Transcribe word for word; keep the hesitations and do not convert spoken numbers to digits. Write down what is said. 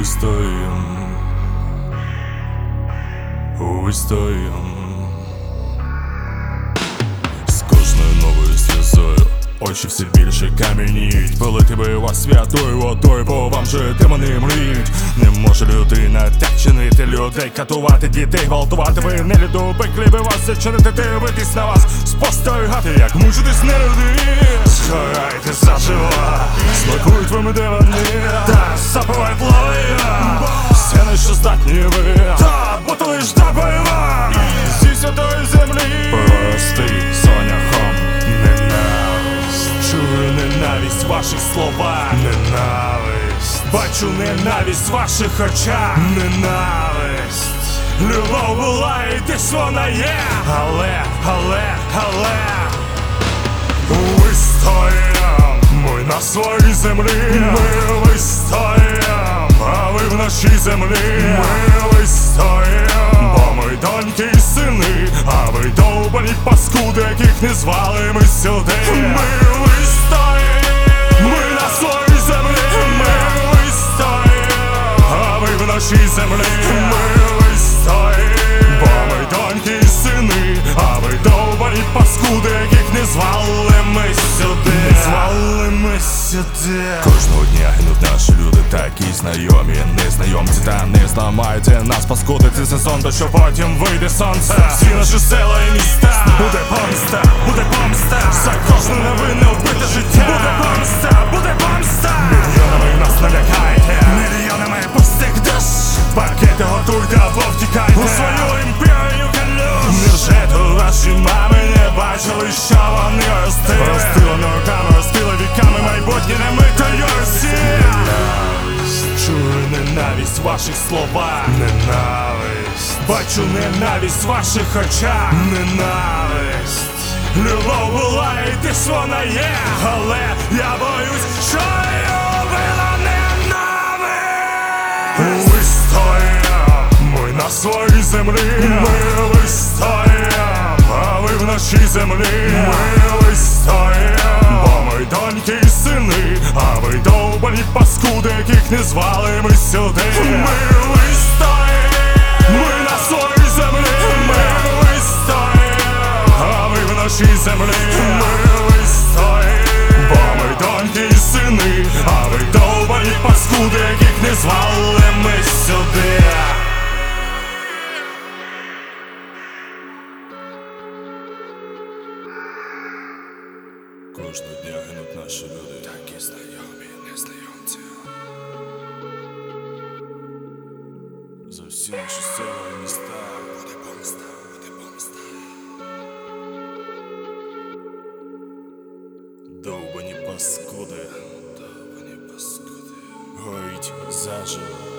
Вистоїм, вистоїм. З кожною новою сльозою очі все більше кам'яніють. Пилити би вас святою водою, бо вам же демони мріють. Не може людина так чинити людей, катувати дітей, гвалтувати. Ви не люди у пеклі би вас зачинити, дивитись на вас, спостерігати, як мучитись не люди. Згорайте заживо, смакують вам демони, та запивають лавина. Все, на що здатні ви, та бути лиш добива. І зі святої землі прости соняхом ненависть. Чую ненависть в ваших словах, ненависть. Бачу ненависть в ваших очах, ненависть. Любов була і десь вона є, але, але, але вистоїм, ми на своїй землі. Ми вистоїм, а ви в нашій землі. Ми вистоїм, бо ми доньки і сини, а ви довбані паскуди, яких не звали ми сюди. Ми вистоїм, ми на своїй землі. Ми вистоїм, а ви в нашій землі. Ми вистоїм, бо ми доньки і сини, а ви довбані паскуди, яких не звали ми сюди. Не звали ми сюди. Кожного дня гинуть наші люди, такі знайомі, незнайомці, та не зламайте нас, паскуди. Це сезон, то що потім вийде сонце. Всі наші села і міста. Буде помста, буде помста за кожне невинне вбите життя. Буде помста, буде помста. Мільйонами нас налякайте, мільйонами пустих душ. Пакети готуйте або втікайте у свою імперію калюш. Невже то ваші мами не бачили, що вони ростили? Ростили ногами, ростили віками майбутнє немитою Росія. Ненависть, чую ненависть в ваших словах, ненависть. Бачу ненависть в ваших очах, ненависть. Любов була і десь вона є, але я боюсь, що її убила ненависть. Вистоїм, ми на своїй землі. Ми вистоїм, а ви в нашій землі. Ми вистоїм, бо ми доньки і сини, а ви довбані паскуди, яких не звали ми сюди. Ми вистоїм, ми на своїй землі. Ми вистоїм, а ви в нашій землі. Ми вистоїм, бо ми доньки і сини, а ви довбані паскуди, яких не звали ми сюди. Кожного дня гинуть наші люди, такі знайомі, незнайомці. За всі наші села і міста. Буде помста, буде помста. Довбані паскуди, довбані паскуди. Горіть заживо.